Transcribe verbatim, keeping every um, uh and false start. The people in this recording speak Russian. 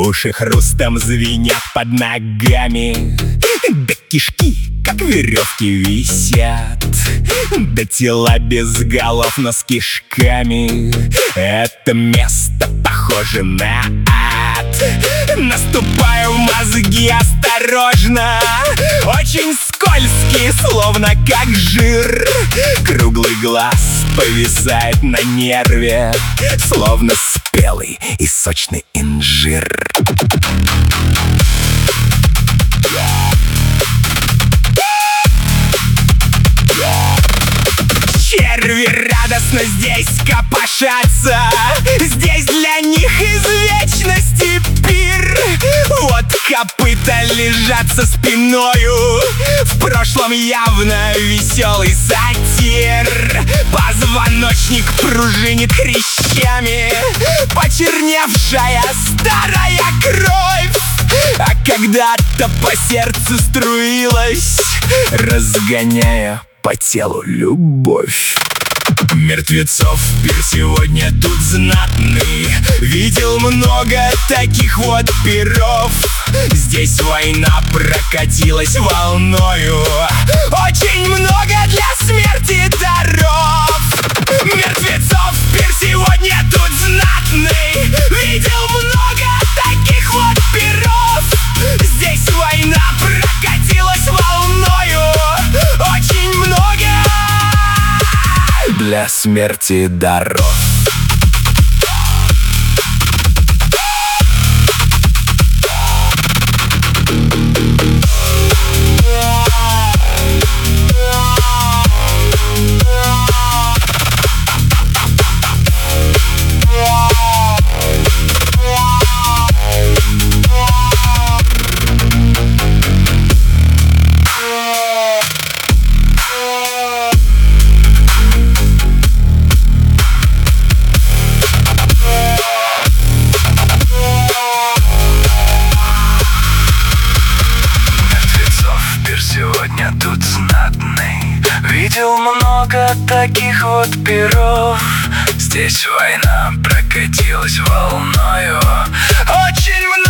Уши хрустом звенят под ногами, да кишки, как веревки, висят. Да тела без голов, но с кишками. Это место похоже на ад. Наступаю в мозги осторожно, очень скользкие, словно как жир. Круглый глаз повисает на нерве, словно спелый и сочный инжир. Черви радостно здесь копошатся, здесь для них из вечности пир. Вот копыта лежат со спиною, в прошлом явно веселый сатир. Позвоночник пружинит хрящами, почерневшая старая кровь, а когда-то по сердцу струилась, разгоняя по телу любовь. Мертвецов пир сегодня тут знатный, видел много таких вот пиров. Здесь война прокатилась волною, очень много для смерти даров. Мертвецов пир сегодня тут знатный, видел много таких вот пиров. Здесь война прокатилась волною, очень много для смерти даров. Сегодня тут знатный, видел много таких вот пиров. Здесь война прокатилась волною, очень много